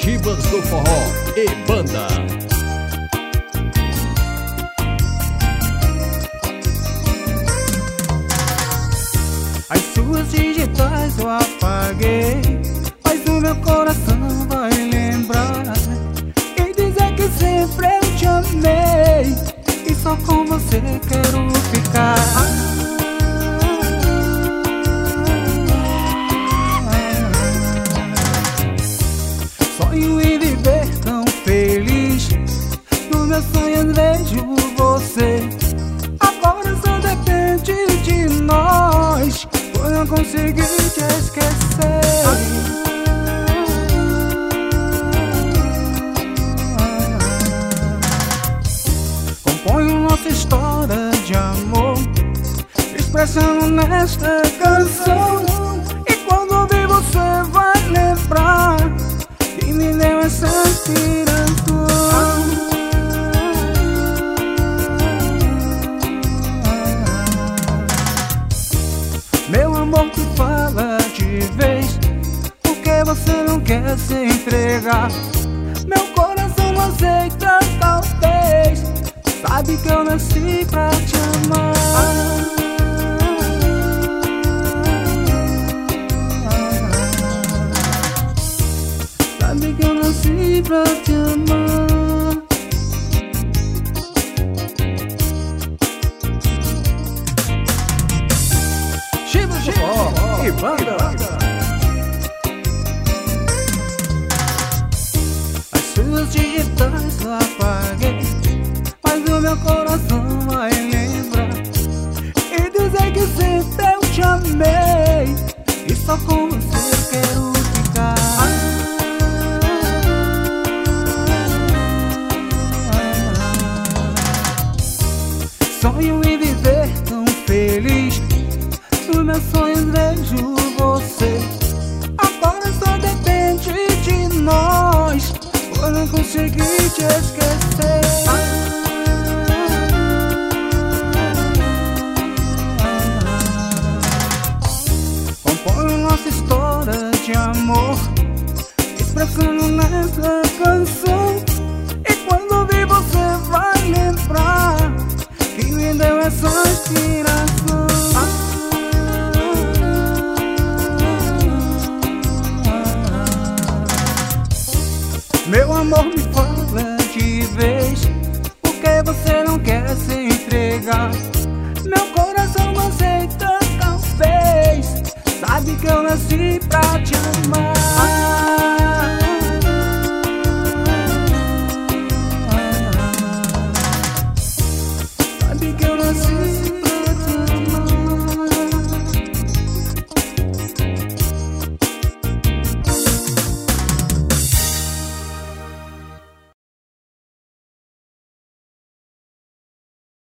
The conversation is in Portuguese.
Chivas do Forró e Banda. As suas digitais eu apaguei, mas o meu coração vai lembrar e dizer que sempre eu te amei e só com você quero ficar. Sonho em viver tão feliz, nos meus sonhos vejo você. Agora só depende de nós, eu não consegui te esquecer. Componho nossa história de amor, expressando nesta canção. E quando ouvir você vai lembrar que me deu essa inspiração. Meu amor, que fala de vez, porque você não quer se entregar. Meu coração não aceita, talvez, sabe que eu nasci pra te amar. Sabe que eu nasci pra te amar. Chivas do Forró e Banda. As suas digitais eu apaguei, mas o meu coração vai lembrar e dizer que sempre eu te amei e só com você eu quero ficar. Sonho em viver tão feliz, nos meus sonhos vejo você. Agora só depende de nós, eu não consegui te esquecer. Componho nossa história de amor, expressando nessa canção. E quando ouvir você vai lembrar que me deu essa inspiração. Meu amor, me fala de vez, porque você não quer se entregar. Meu coração não aceita, talvez, sabe que eu nasci pra te amar.